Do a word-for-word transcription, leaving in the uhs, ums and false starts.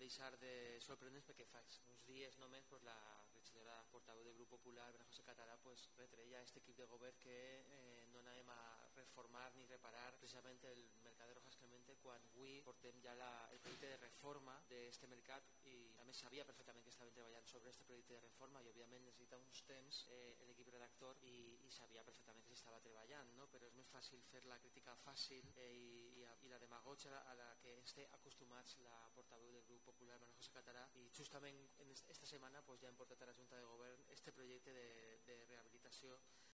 deixar de sorprendre'ns perquè fa uns dies només pues, la regidora portaveu del grup popular, María José Català, pues, retreia a aquest equip de govern que eh, no anàvem a reformar ni reparar precisament el mercat de Rojas Clemente quan avui portem ja la, el projecte de reforma d'aquest mercat i a més sabia perfectament que estaven treballant sobre aquest projecte de reforma i òbviament necessita uns temps eh, l'equip redactor i, i sabia perfectament que s'estava treballant, no? Però és més fàcil fer la crítica fàcil eh, i, i, i la demagogia a la que esté acostumats la portaveu del grup popular María José Català i justament en esta setmana pues, ja hem portat a la Junta de Govern este projecte de, de rehabilitació